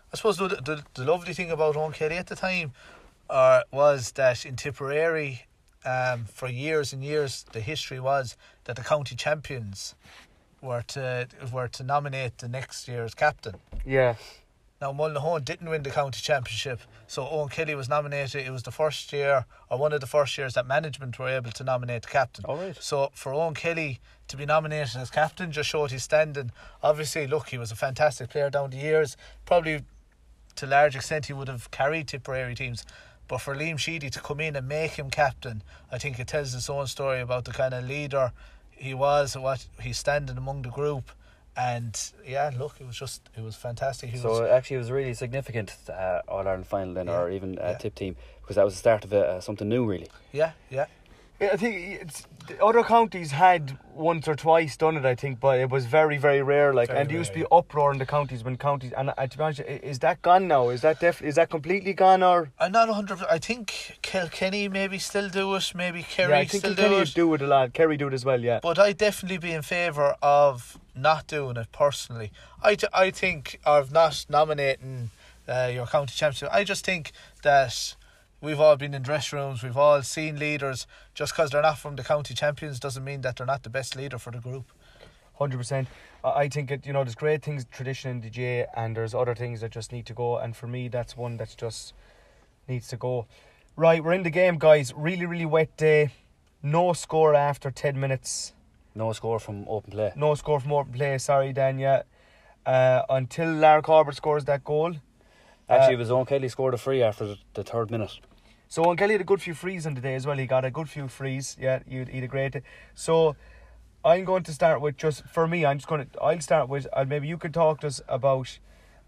I suppose the lovely thing about Owen Kelly at the time was that in Tipperary, for years and years, the history was that the county champions were to nominate the next year's captain. Yeah. Now, Mullinahone didn't win the county championship, so Owen Kelly was nominated. It was the first year, or one of the first years, that management were able to nominate the captain. All right. So for Owen Kelly to be nominated as captain just showed his standing. Obviously, look, he was a fantastic player down the years. Probably, to a large extent, he would have carried Tipperary teams. But for Liam Sheedy to come in and make him captain, I think it tells its own story about the kind of leader he was, what he's standing among the group. And yeah, look, it was fantastic. Actually, it was a really significant All Ireland final then, or even tip team, because that was the start of something new, really. Yeah. Yeah, I think other counties had once or twice done it, I think, but it was very, very rare. Like, Very and there rare, used to be uproar in the counties when counties. And to be honest, is that gone now? Is that completely gone, or? I'm not 100%. I think Kilkenny maybe still do it. Maybe Kerry Yeah, I think still Kilkenny do it. do it a lot. Kerry do it as well. Yeah. But I'd definitely be in favour of not doing it personally. I think of not nominating your county championship. I just think that we've all been in dressing rooms, we've all seen leaders. Just because they're not from the county champions doesn't mean that they're not the best leader for the group. 100%. I think there's great things, tradition in the J, and there's other things that just need to go. And for me, that's one that just needs to go. Right, we're in the game, guys. Really, really wet day. No score after 10 minutes. No score from open play. No score from open play. Sorry, Dan. Yeah. Until Lara Corbett scores that goal. Actually, it was Owen Kelly scored a free after the third minute. So Owen Kelly had a good few frees on the day as well. He got a good few frees. Yeah, he had a great day. So I'm going to start with, just for me, I'll start with, maybe you could talk to us about,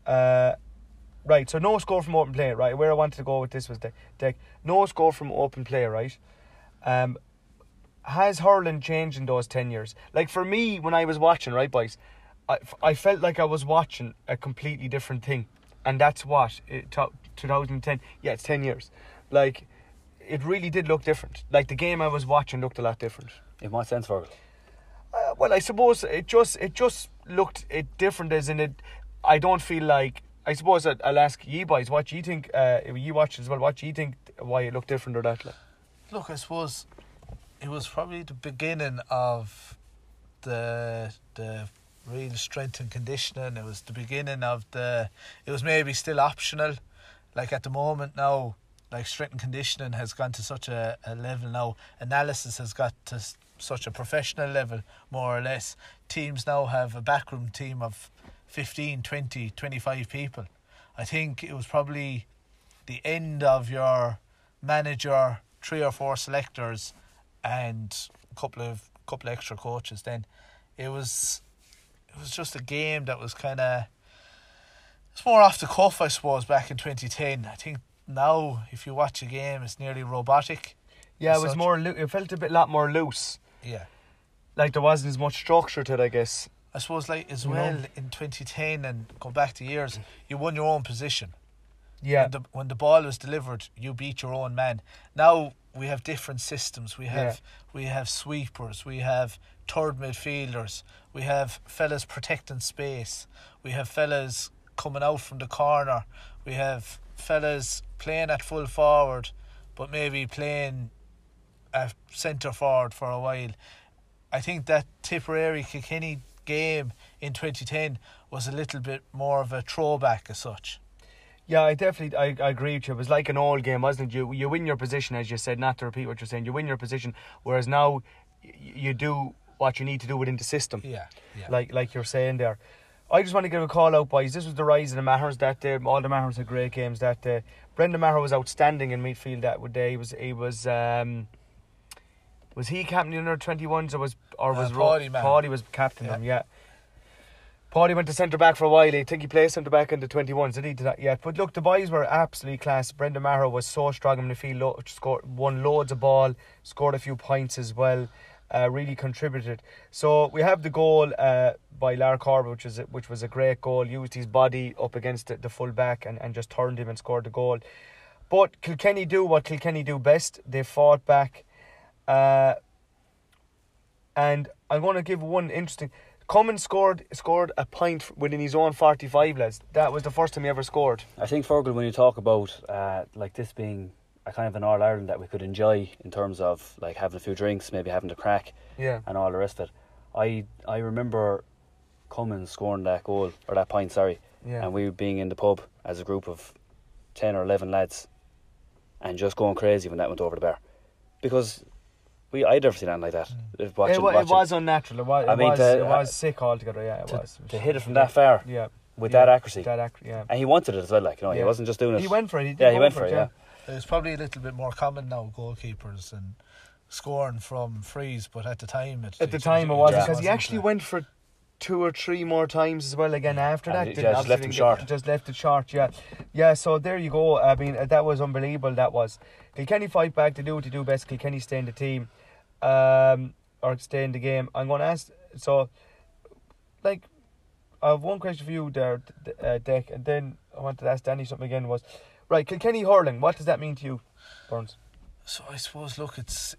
right, so no score from open play, right? Where I wanted to go with this was, no score from open play, right? Has hurling changed in those 10 years? Like, for me, when I was watching, right, boys, I felt like I was watching a completely different thing. And that's what, 2010, yeah, it's 10 years. Like, it really did look different. Like, the game I was watching looked a lot different. In what sense, Fergal? Well, I suppose it just looked different, as in it. I don't feel like. I suppose I'll ask you boys, what do you think? You watched as well. What do you think? Why it looked different or that? Like? Look, I suppose it was probably the beginning of the real strength and conditioning. It was the beginning of it was maybe still optional. Like, at the moment now, like, strength and conditioning has gone to such a level now. Analysis has got to such a professional level, more or less. Teams now have a backroom team of 15, 20, 25 people. I think it was probably the end of your manager, 3 or 4 selectors, and a couple of extra coaches. Then it was just a game that was kind of, it's more off the cuff, I suppose, back in 2010. I think now, if you watch a game, it's nearly robotic. Yeah, it was more. It felt a lot more loose. Yeah. Like, there wasn't as much structure to it, I guess. I suppose, like, as well, in 2010 and go back to years, you won your own position. Yeah. When the ball was delivered, you beat your own man. Now we have different systems. We have sweepers. We have third midfielders. We have fellas protecting space. We have fellas coming out from the corner. We have fellas playing at full forward, but maybe playing at centre forward for a while. I think that Tipperary Kilkenny game in 2010 was a little bit more of a throwback as such. Yeah, I agree with you. It was like an old game, wasn't it? You win your position, as you said, not to repeat what you're saying. You win your position, whereas now you do what you need to do within the system. Yeah. Like you're saying there. I just want to give a call out, boys. This was the rise of the Mahers that day. All the Mahers had great games that day. Brendan Maher was outstanding in midfield that day. Was he captain in under 21s or was Paddy was captain them? Yeah. Paddy went to centre back for a while. I think he played centre back in the 21s. Did he? Yeah. But look, the boys were absolutely class. Brendan Maher was so strong in the field. Won loads of ball. Scored a few points as well. Really contributed. So we have the goal by Lara Corbett, which was a great goal. Used his body up against the full back and just turned him and scored the goal. But Kilkenny do what Kilkenny do best. They fought back. And I'm going to give one interesting. Cummins scored a point within his own 45, lads. That was the first time he ever scored. I think, Fergal, when you talk about like this being a kind of an All Ireland that we could enjoy in terms of like having a few drinks, maybe having a crack, and all the rest of it. I remember Cummins scoring that goal, or that point, sorry, and we being in the pub as a group of 10 or 11 lads and just going crazy when that went over the bar, because I'd never seen anything like that. It was unnatural. It was sick altogether. Yeah, it was. To hit it from that far, with that accuracy, and he wanted it as well. Like, you know, he wasn't just doing it. He went for it. He went for it. Yeah. It's probably a little bit more common now, goalkeepers and scoring from frees, but at the time it was because he actually went for 2 or 3 more times as well again after that. Just left him short. Just left it short, yeah. So there you go. I mean, that was unbelievable. That was. Kilkenny fight back to do what they do best. Kilkenny stay in the team, or stay in the game. I'm going to ask. So, like, I have one question for you there, Dec, and then I wanted to ask Danny something again. Was right, Kilkenny hurling. What does that mean to you, Burns? So I suppose, look, it's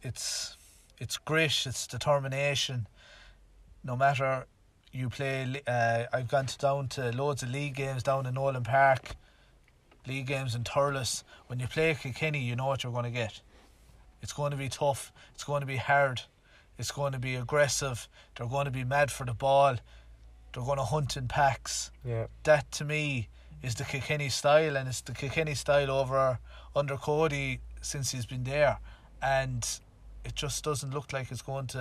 grit, it's determination. No matter you play, I've gone down to loads of league games down in Nolan Park, league games in Thurles. When you play Kilkenny, you know what you're going to get. It's going to be tough. It's going to be hard. It's going to be aggressive. They're going to be mad for the ball. They're going to hunt in packs. Yeah. That to me is the Kilkenny style, and it's the Kilkenny style under Cody since he's been there, and it just doesn't look like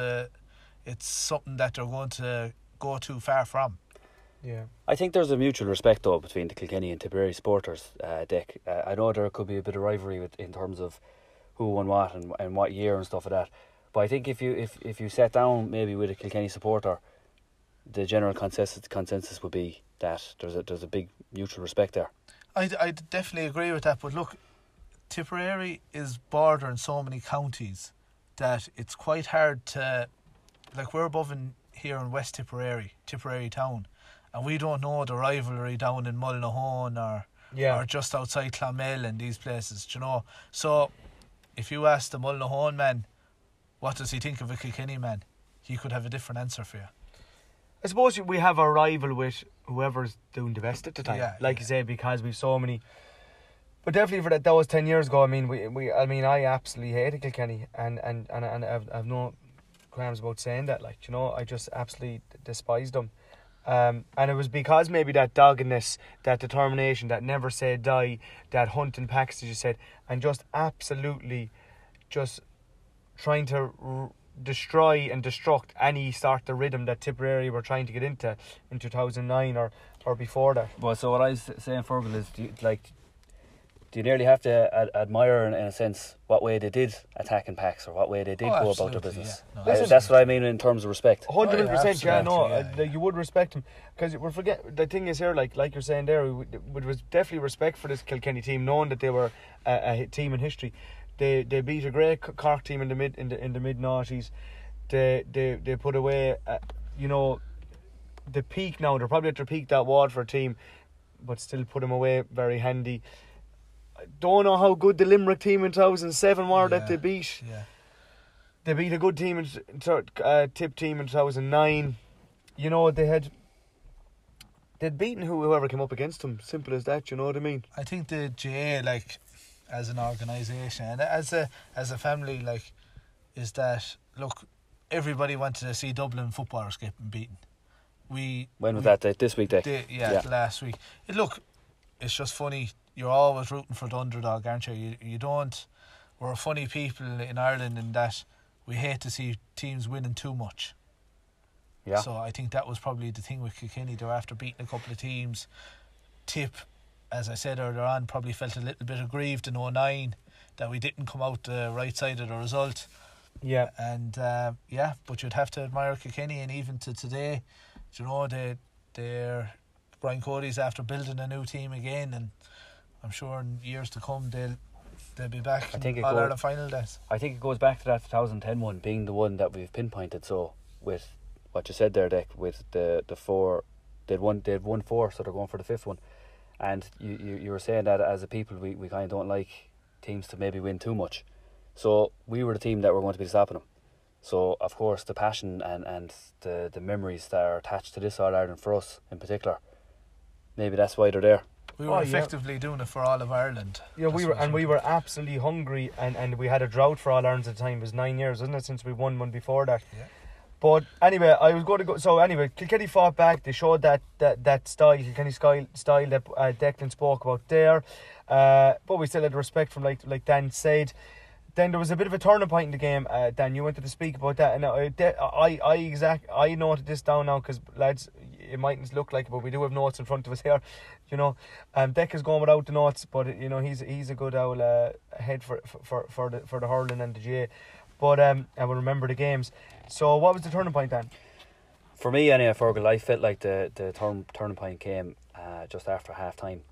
it's something that they're going to go too far from. Yeah, I think there's a mutual respect though between the Kilkenny and Tipperary supporters, Dick. I know there could be a bit of rivalry in terms of who won what and what year and stuff like that, but I think if you sat down maybe with a Kilkenny supporter, the general consensus would be that there's a big mutual respect there. I definitely agree with that, but look, Tipperary is bordering so many counties that it's quite hard to, like, we're above here in West Tipperary town, and we don't know the rivalry down in Mullinahone or just outside Clonmel and these places, you know. So if you ask the Mullinahone man what does he think of a Kilkenny man, he could have a different answer for you. I suppose we have a rival with whoever's doing the best at the time, you say, because we've so many. But definitely for that was 10 years ago. I mean, I absolutely hated Kilkenny, and I've no qualms about saying that. Like, you know, I just absolutely despised them, and it was because maybe that doggedness, that determination, that never say die, that hunting packs, as you said, and just absolutely, just trying to destroy and destruct any sort of rhythm that Tipperary were trying to get into in 2009 or before that. Well, so what I was saying, Fergal, is do you nearly have to admire in a sense what way they did attack in packs or what way they did go about their business. Yeah. No, that's what I mean in terms of respect. 100%, yeah, no, you would respect him, because we forget the thing is here, like you're saying there, there was definitely respect for this Kilkenny team, knowing that they were a team in history. They beat a great Cork team in the mid noughties. They put away, you know, the peak now. They're probably at their peak, that Waterford team, but still put them away very handy. I don't know how good the Limerick team in 2007 were that they beat. Yeah. They beat a good team Tip team in 2009. You know, they'd beaten whoever came up against them. Simple as that. You know what I mean? I think the GA, like, as an organisation and as a family, like, is that, look, everybody wanted to see Dublin footballers getting beaten. When was that? This week, Dick? Last week. It's just funny. You're always rooting for the underdog, aren't you? You don't. We're funny people in Ireland in that we hate to see teams winning too much. Yeah. So I think that was probably the thing with Kilkenny. They were after beating a couple of teams. Tip, as I said earlier on, probably felt a little bit aggrieved in 2009 that we didn't come out the right side of the result. Yeah. And but you'd have to admire Kilkenny, and even to today, you know, they're Brian Cody's after building a new team again, and I'm sure in years to come they'll be back in All Ireland final days. I think it goes back to that 2010 one being the one that we've pinpointed. So with what you said there, Dick, with the four, they'd won 4, so they're going for the 5th one. And you were saying that as a people we kind of don't like teams to maybe win too much. So we were the team that were going to be stopping them. So, of course, the passion and the memories that are attached to this All-Ireland for us in particular, maybe that's why they're there. We were effectively doing it for all of Ireland. Yeah, we were absolutely hungry, and we had a drought for All Ireland at the time. It was 9 years, wasn't it, since we won one before that? Yeah. But anyway, I was going to go. So anyway, Kilkenny fought back. They showed that style, Kilkenny style that Declan spoke about there. But we still had respect from like Dan said. Then there was a bit of a turning point in the game. Dan, you wanted to speak about that, and I noted this down now because lads, it mightn't look like it, but we do have notes in front of us here. You know, Deck is going without the notes, but you know he's a good owl head for the hurling and the GA. But I will remember the games. So what was the turning point then? For me, anyway, Fergal, I felt like the turning point came just after half time.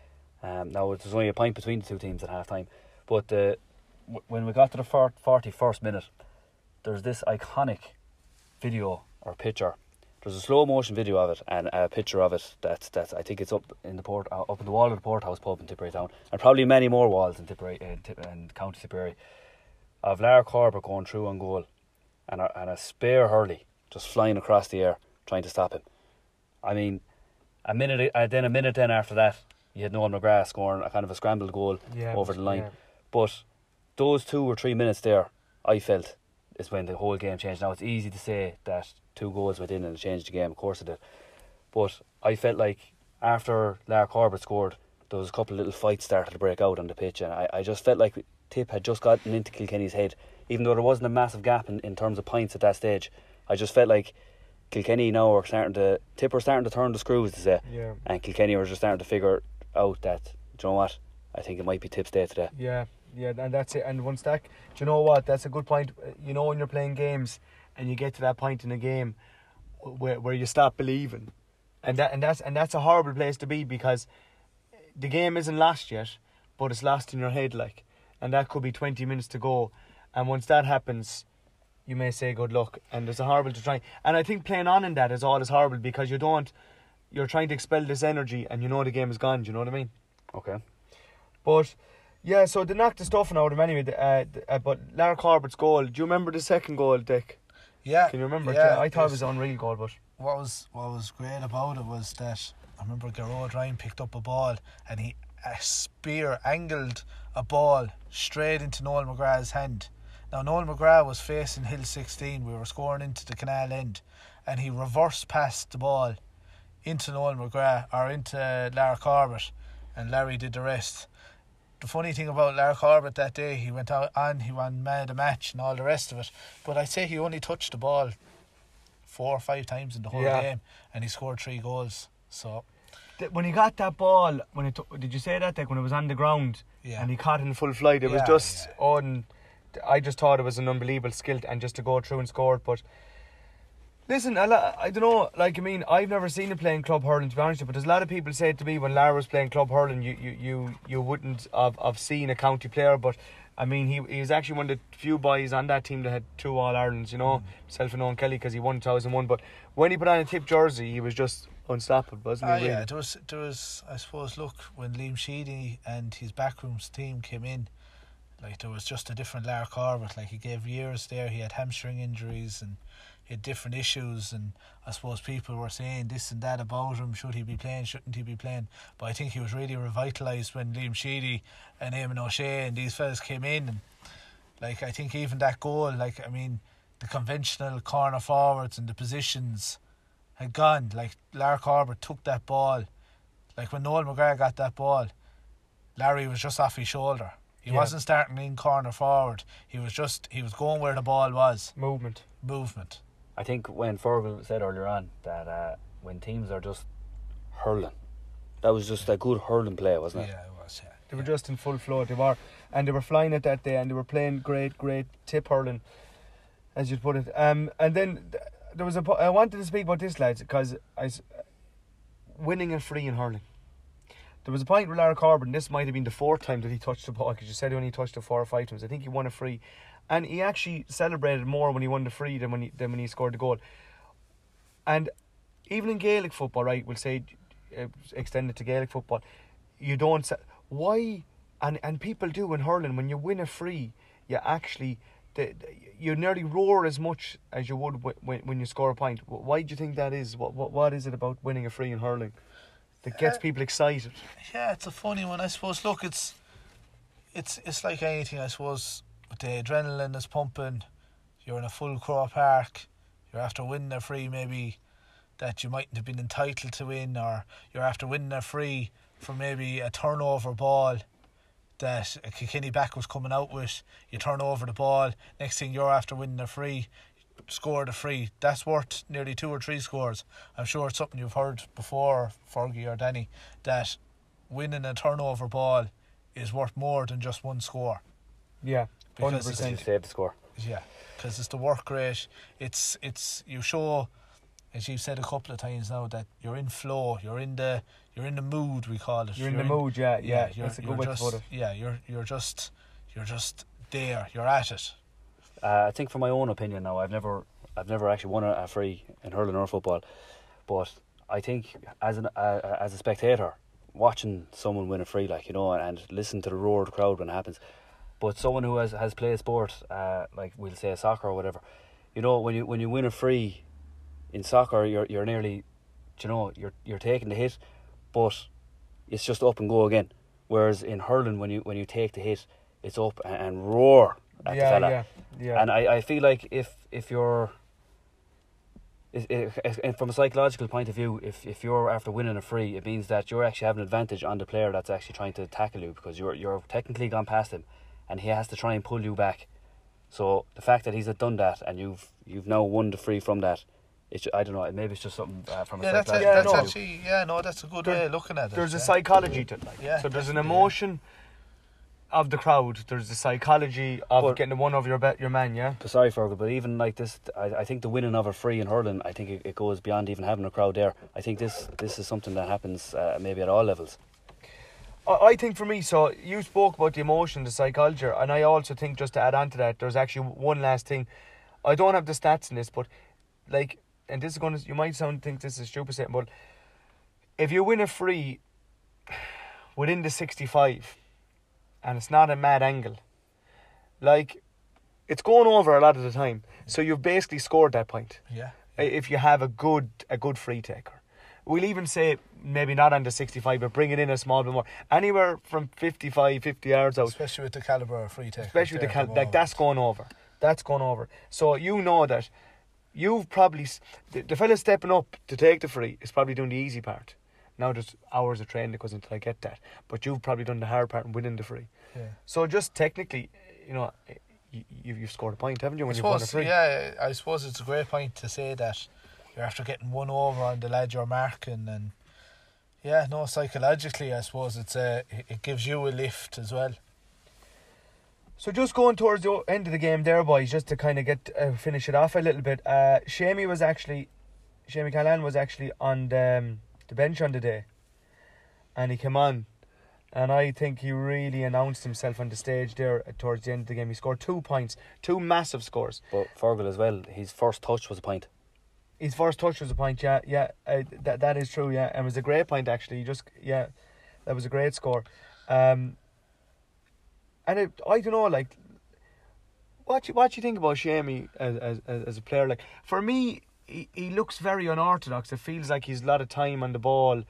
Now there's only a point between the two teams at half time, but when we got to the 41st minute, there's this iconic video or picture. There's a slow motion video of it and a picture of it that's I think it's up in the wall of the Porthouse pub in Tipperary Town, and probably many more walls in Tipperary and County Tipperary, of Lara Corbett going through on goal and a spare hurley just flying across the air trying to stop him. I mean, a minute after that, you had Noel McGrath scoring a kind of a scrambled goal over the line. Yeah. But those 2 or 3 minutes there, I felt, is when the whole game changed. Now, it's easy to say that 2 goals went in and it changed the game. Of course it did. But I felt like after Lara Corbett scored, there was a couple of little fights started to break out on the pitch, and I just felt like Tip had just gotten into Kilkenny's head. Even though there wasn't a massive gap in terms of points at that stage, I just felt like Kilkenny now were starting to turn the screws, to say. Yeah. And Kilkenny were just starting to figure out that, do you know what, I think it might be Tip's day today. Yeah, and that's it. And once that, do you know what, that's a good point. You know, when you're playing games and you get to that point in a game where you stop believing, and that's a horrible place to be, because the game isn't lost yet, but it's lost in your head, like, and that could be 20 minutes to go, and once that happens, you may say good luck, and it's a horrible to try. And I think playing on in that is all is horrible, because you're trying to expel this energy, and you know the game is gone. Do you know what I mean? Okay. But yeah, so they knocked the stuffing out of him anyway. But Lara Corbett's goal. Do you remember the second goal, Dick? Yeah. Can you remember? Yeah, I thought it was an unreal goal, but what was great about it was that I remember Gerard Ryan picked up a ball and he angled a ball straight into Noel McGrath's hand. Now Noel McGrath was facing Hill 16. We were scoring into the canal end, and he reversed passed the ball into Noel McGrath, or into Lara Corbett, and Larry did the rest. The funny thing about Lara Corbett that day, he went he won man of the match and all the rest of it, but I'd say he only touched the ball 4 or 5 times in the whole game, and he scored 3 goals. So when he got that ball, did you say that, like, when it was on the ground, and he caught it in full flight, it was just I just thought it was an unbelievable skill, and just to go through and score it. But listen, I don't know, like, I mean, I've never seen him playing club hurling, to be honest, but there's a lot of people said to me when Lara was playing club hurling, you wouldn't have seen a county player, but I mean, he was actually one of the few boys on that team that had 2 All-Irelands, you know, himself and Owen Kelly, because he won 2001, but when he put on a Tip jersey, he was just unstoppable, wasn't he? Really? Yeah, there was, I suppose, look, when Liam Sheedy and his backrooms team came in, like, there was just a different Lara Corbett. Like, he gave years there, he had hamstring injuries and he had different issues, and I suppose people were saying this and that about him. Should he be playing? Shouldn't he be playing? But I think he was really revitalised when Liam Sheedy and Eamon O'Shea and these fellas came in. And, like, I think even that goal, like, I mean, the conventional corner forwards and the positions had gone. Like, Lara Corbett took that ball. Like, when Noel McGrath got that ball, Larry was just off his shoulder. He wasn't starting in corner forward. He was going where the ball was. Movement. I think when Fergal said earlier on that when teams are just hurling, that was just a good hurling play, wasn't it? Yeah, it was. Yeah, they were just in full flow. They were flying it that day, and they were playing great tip hurling, as you put it. And then there was I wanted to speak about this, lads, because winning a free in hurling. There was a point with Lara Corbett, and this might have been the 4th time that he touched the ball, because you said he only touched it 4 or 5 times. I think he won a free, and he actually celebrated more when he won the free than when he scored the goal. And even in Gaelic football, right, we'll say, extended to Gaelic football, you don't why, and people do in hurling, when you win a free, you actually you nearly roar as much as you would when you score a point. Why do you think that is? What is it about winning a free in hurling that gets people excited? Yeah, it's a funny one. I suppose. Look, it's like anything. I suppose with the adrenaline is pumping. You're in a full Crow Park. You're after winning a free, maybe that you mightn't have been entitled to win, or you're after winning a free for maybe a turnover ball that a Kilkenny back was coming out with. You turn over the ball, next thing you're after winning a free, score the free. That's worth nearly 2 or 3 scores. I'm sure it's something you've heard before, Fergie or Danny, that winning a turnover ball is worth more than just one score. Yeah, 100%. You save the score. Yeah, because it's the work rate. It's you show, as you've said a couple of times now, that you're in flow. You're in the mood, we call it. You're in the mood, yeah. That's a good way to just, put it. Yeah, you're just there. You're at it. I think, for my own opinion now, I've never actually won a free in hurling or football, but I think as a spectator, watching someone win a free, like, you know, and listen to the roar of the crowd when it happens. But someone who has played sport, like we'll say soccer or whatever, you know, when you win a free in soccer, you're nearly, you know, you're taking the hit, but it's just up and go again. Whereas in hurling, when you take the hit, it's up and roar at the fella. Yeah. And I feel like if you're, from a psychological point of view, if you're after winning a free, it means that you're actually having an advantage on the player that's actually trying to tackle you, because you're technically gone past him, and he has to try and pull you back. So the fact that he's done that and you've now won the free from that, I don't know, maybe it's just something from a psychological point of view. That's a good way of looking at it. There's a psychology to it, like. Yeah, so there's an emotion of the crowd. There's the psychology of getting the one over your man. Yeah. Sorry, Fergal, but even like this, I think the winning of a free in hurling, I think it goes beyond even having a crowd there. I think this is something that happens maybe at all levels. I think for me, so you spoke about the emotion, the psychology, and I also think, just to add on to that, there's actually one last thing. I don't have the stats in this, but like, and this is going to, you might think this is stupid saying, but if you win a free within the 65 and it's not a mad angle, like, it's going over a lot of the time. So you've basically scored that point. Yeah. If you have a good free taker. We'll even say maybe not on the 65, but bring it in a small bit more. Anywhere from 50 yards out. Especially with the calibre of free taker. Especially with the calibre. Like, that's going over. That's going over. So you know that you've probably... The fella stepping up to take the free is probably doing the easy part. Now there's hours of training that goes until I get that. But you've probably done the hard part in winning the free. Yeah. So just technically, you know, you've scored a point, haven't you, when you've won a free? Yeah, I suppose it's a great point to say that you're after getting one over on the lad you're marking, and yeah, no, psychologically I suppose it gives you a lift as well. So just going towards the end of the game there, boys, just to kind of finish it off a little bit. Shamey Callan was actually on the bench on the day, and he came on, and I think he really announced himself on the stage there towards the end of the game. He scored 2 points, 2 massive scores. But Fergal as well, his first touch was a point. His first touch was a point, yeah. That is true, yeah. And it was a great point, actually. That was a great score. And I don't know, like, what you think about Shamey as a player? Like, for me, he looks very unorthodox. It feels like he's a lot of time on the ball.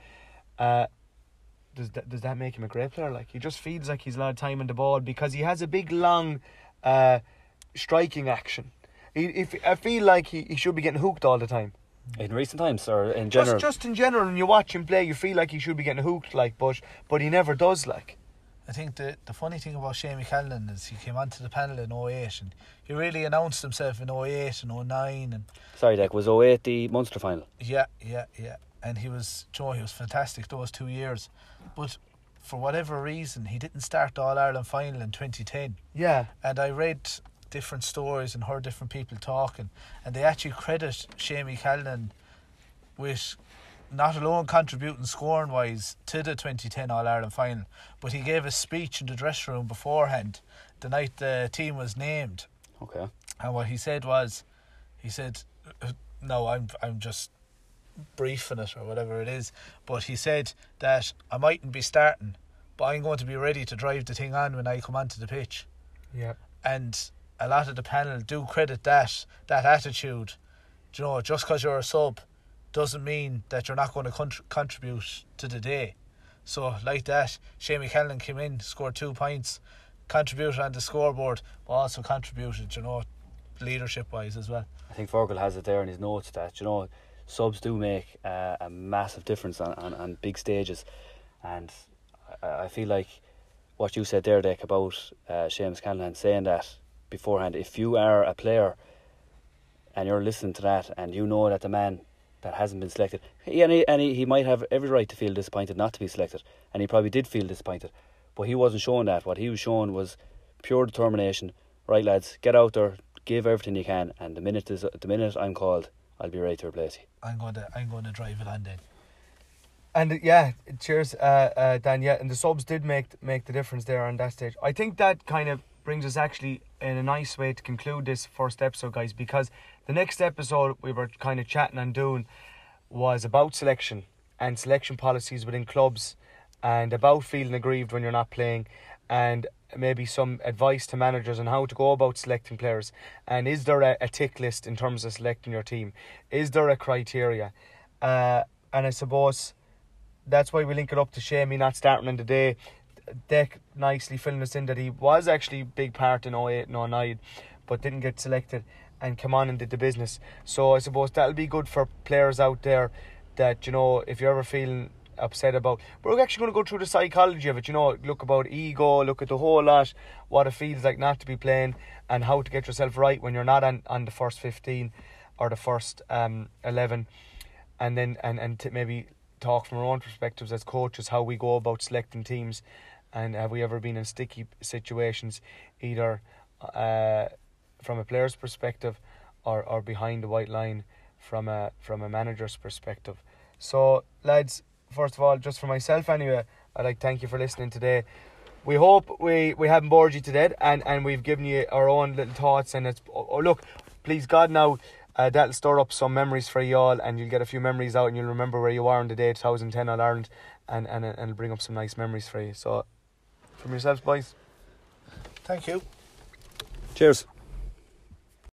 Does that make him a great player? Like, he just feels like he's a lot of time on the ball because he has a big, long striking action. I feel like he should be getting hooked all the time. In recent times, or in general? Just in general, when you watch him play, you feel like he should be getting hooked, like, but he never does, like. I think the funny thing about Shamey Callan is he came onto the panel in 08 and he really announced himself in 08 and 09. And sorry, Dick, was 08 the Munster final? Yeah. And he was fantastic those 2 years. But for whatever reason, he didn't start the All-Ireland final in 2010. Yeah. And I read different stories and heard different people talking, and they actually credit Shamey Callan with not alone contributing scoring wise to the 2010 All-Ireland final, but he gave a speech in the dressing room beforehand the night the team was named. Okay. And what he said was, no, I'm just briefing it or whatever it is, but he said that I mightn't be starting, but I'm going to be ready to drive the thing on when I come onto the pitch. Yeah. And a lot of the panel do credit that attitude. You know, just because you're a sub doesn't mean that you're not going to contribute to the day. So like that, Shane McCallan came in, scored 2 points, contributed on the scoreboard, but also contributed, you know, leadership wise as well. I think Fergal has it there in his notes that, you know, subs do make a massive difference on big stages, and I feel like what you said there, Dick, about Seamus Callahan saying that beforehand, if you are a player and you're listening to that and you know that the man that hasn't been selected, he might have every right to feel disappointed not to be selected, and he probably did feel disappointed, but he wasn't showing that. What he was showing was pure determination. Right, lads, get out there, give everything you can, and the minute I'm called, I'll be ready to replace you. I'm going to drive it on then. And yeah, cheers, Dan. Yeah, and the subs did make the difference there on that stage. I think that kind of brings us actually in a nice way to conclude this first episode, guys, because the next episode we were kind of chatting and doing was about selection and selection policies within clubs, and about feeling aggrieved when you're not playing, and maybe some advice to managers on how to go about selecting players. And is there a tick list in terms of selecting your team? Is there a criteria? And I suppose that's why we link it up to Shamey not starting in the day. Dick nicely filling us in that he was actually a big part in 08 and 09, but didn't get selected and come on and did the business. So I suppose that'll be good for players out there that, you know, if you're ever feeling upset about, we're actually going to go through the psychology of it, you know, look about ego, look at the whole lot, what it feels like not to be playing, and how to get yourself right when you're not on the first 15 or the first 11, and then and to maybe talk from our own perspectives as coaches how we go about selecting teams, and have we ever been in sticky situations either from a player's perspective or behind the white line from a manager's perspective. So lads, first of all, just for myself anyway, I'd like to thank you for listening today. We hope we haven't bored you to death, and we've given you our own little thoughts, and it's look, please God, now that'll stir up some memories for you all, and you'll get a few memories out and you'll remember where you were on the day 2010 All Ireland, and it'll bring up some nice memories for you. So from yourselves, boys, thank you. Cheers.